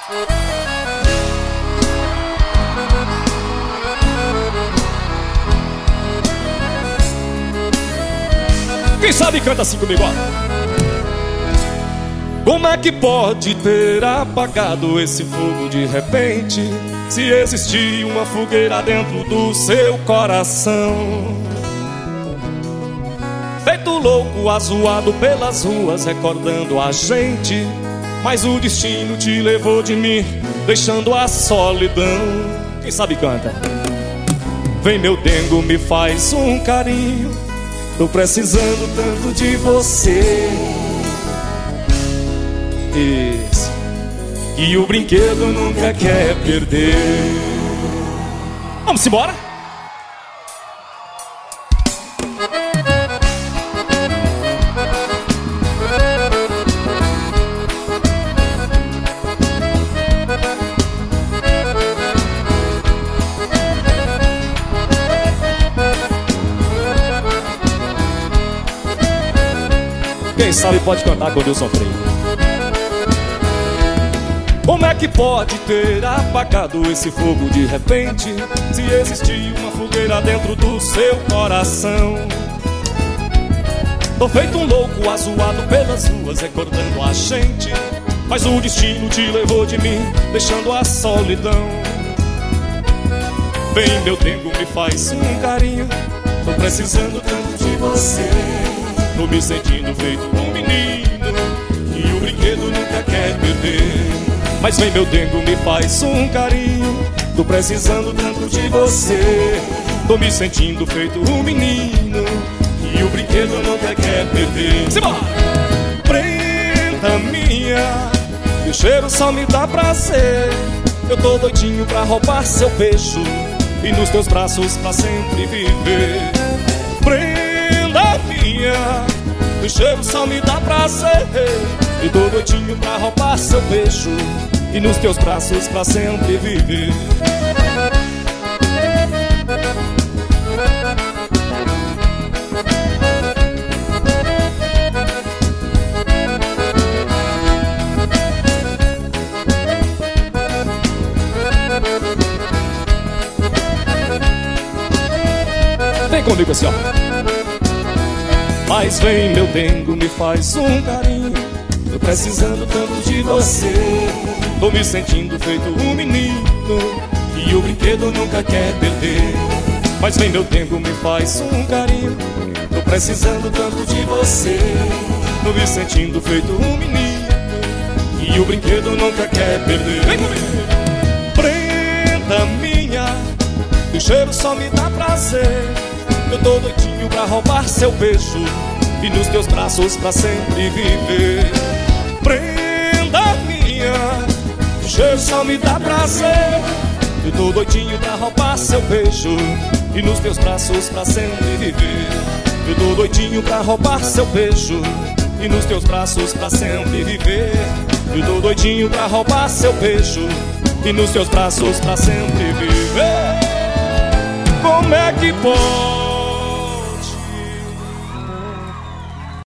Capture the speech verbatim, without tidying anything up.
Quem sabe canta assim comigo, ó. Como é que pode ter apagado esse fogo de repente, se existir uma fogueira dentro do seu coração? Feito louco, azoado pelas ruas, recordando a gente, mas o destino te levou de mim, deixando a solidão. Quem sabe canta. Vem meu dengo, me faz um carinho, tô precisando tanto de você. Isso. E o brinquedo nunca quer perder. Vamos embora? Quem sabe pode cantar quando eu sofri. Como é que pode ter apagado esse fogo de repente, se existir uma fogueira dentro do seu coração? Tô feito um louco, azoado pelas ruas, recordando a gente, mas o destino te levou de mim, deixando a solidão. Vem meu tempo, me faz um carinho, tô precisando tanto de você. Tô me sentindo feito um menino, e o brinquedo nunca quer perder. Mas vem meu dengo, me faz um carinho, tô precisando tanto de você. Tô me sentindo feito um menino, e o brinquedo nunca quer perder. Simbora! Prenda minha, que o cheiro só me dá prazer. Eu tô doidinho pra roubar seu beijo e nos teus braços pra sempre viver. Prenda minha, que o cheiro só me dá prazer. Eu tô doidinho pra roubar seu beijo e nos teus braços pra sempre viver. Vem comigo assim, ó. Mas vem meu dengo, me faz um carinho, tô precisando tanto de você. Tô me sentindo feito um menino, e o brinquedo nunca quer perder. Mas vem meu tempo, me faz um carinho, tô precisando tanto de você. Tô me sentindo feito um menino, e o brinquedo nunca quer perder. Vem comigo! Prenda minha, que o cheiro só me dá prazer. Eu tô doidinho pra roubar seu beijo e nos teus braços pra sempre viver. Prenda minha, o cheiro só me dá prazer. Eu tô doidinho pra roubar seu beijo e nos teus braços pra sempre viver. Eu tô doidinho pra roubar seu beijo e nos teus braços pra sempre viver. Eu tô doidinho pra roubar seu beijo e nos teus braços pra sempre viver. Como é que pode